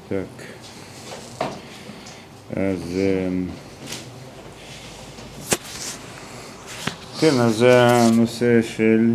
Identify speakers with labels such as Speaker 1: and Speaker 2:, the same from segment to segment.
Speaker 1: Так, אז כן, אז זה הנושא של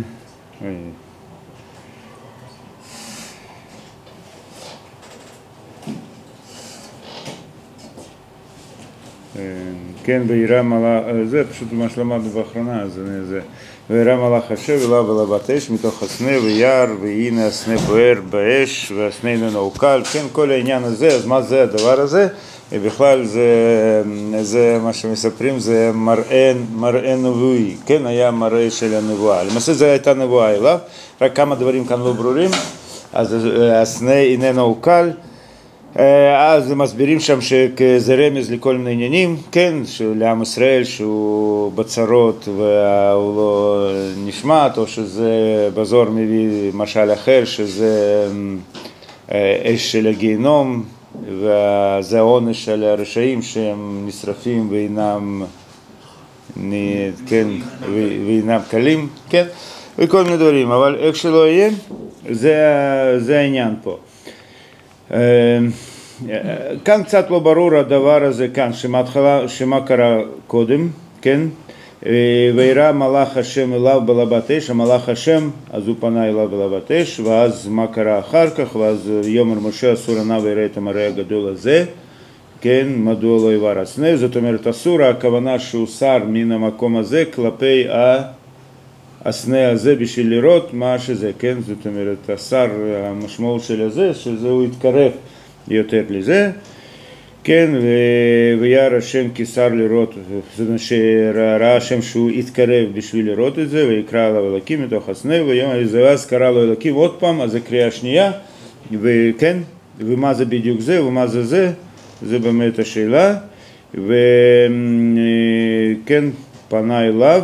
Speaker 1: כן, וירא מלאך, זה פשוט מה שלמדנו באחרונה, אז זה וירא מלאך השם אליו אל בת אש מתוך הסנה וירא והנה הסנה בוער באש והסנה איננו עוקל, כן, כל העניין הזה, אז מה זה הדבר הזה? בכלל זה מה שמספרים, זה מראה נבואי, כן, היה מראה של הנבואה, למעשה זה הייתה נבואה אליו, רק כמה דברים כאן לא ברורים, אז הסנה איננו עוקל, אז מסבירים שם שזה רמז לכל מיני עניינים, כן, לעם ישראל שהוא בצרות והוא לא נשמט, או שזה בזור מביא משל אחר, שזה אש של הגיהנום, וזה העונש של הרשעים שהם נשרפים ואינם, כן, ואינם קלים, כן, וכל מיני דברים, אבל איך שלא יהיה, זה העניין פה. כאן קצת לא ברור הדבר הזה כאן, שמה קרה קודם, כן? וירא מלאך השם אליו בלבת אש, המלאך השם, אז הוא פנה אליו בלבת אש, ואז מה קרה אחר כך, ואז יאמר משה אסור הנא ויראה את המראה הגדול הזה, כן? מדוע לא יבער הסנה, זאת אומרת אסור, הכוונה שהוא סר מן המקום הזה כלפי הסנה הזה בשביל לראות מה שזה, כן? זאת אומרת הסר, המשמעות של זה, שזה הוא יתקרב יותר לזה, כן, וירא השם כשר לראות, זאת אומרת שראה השם שהוא יתקרב בשביל לראות את זה, ויקרא עליו אלוקים מתוך הסנה, ואז קרא לו אלוקים עוד פעם, אז זה קריאה שנייה, וכן, ומה זה בדיוק זה, ומה זה, זה באמת השאלה, וכן, פנה אליו,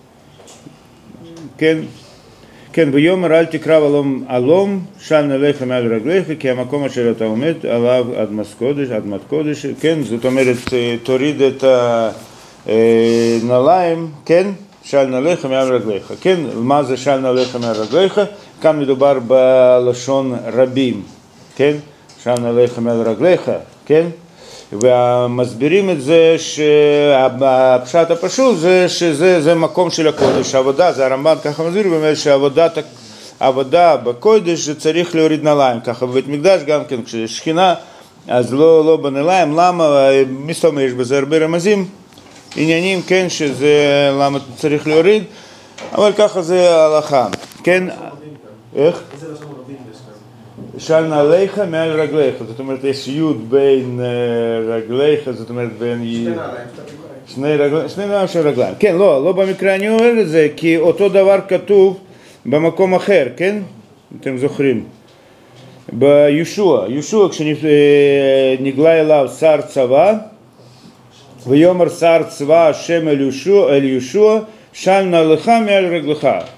Speaker 1: כן, כן, ויאמר אל תקרב אלום של נעליך מעל רגליך, כי המקום אשר אתה עומד עליו אדמת קודש, כן, זאת אומרת תוריד את הנעליים, כן, של נעליך מעל רגליך, כן, מה זה של נעליך מעל רגליך? כאן מדובר בלשון רבים, כן, של נעליך מעל רגליך, כן, ומסבירים את זה שהפשט הפשוט זה שזה מקום של הקודש, העבודה, זה הרמב"ן ככה מסביר באמת שהעבודה בקודש זה צריך להוריד נעליים, ככה בבית מקדש גם כן כשיש שכינה אז לא בנעליים, למה? מסתובב יש בזה הרבה רמזים, עניינים, כן, שזה למה צריך להוריד, אבל ככה זה ההלכה, כן, איך? של נעליך מעל רגליך, זאת אומרת יש יוד בין רגליך, זאת אומרת בין שני נעליים של רגליים, כן, לא במקרה אני אומר את זה, כי אותו דבר כתוב במקום אחר, כן, אתם זוכרים, בישוע כשנגלה אליו שר צבא, ויאמר שר צבא השם אל ישוע, של נעליך מעל רגליך,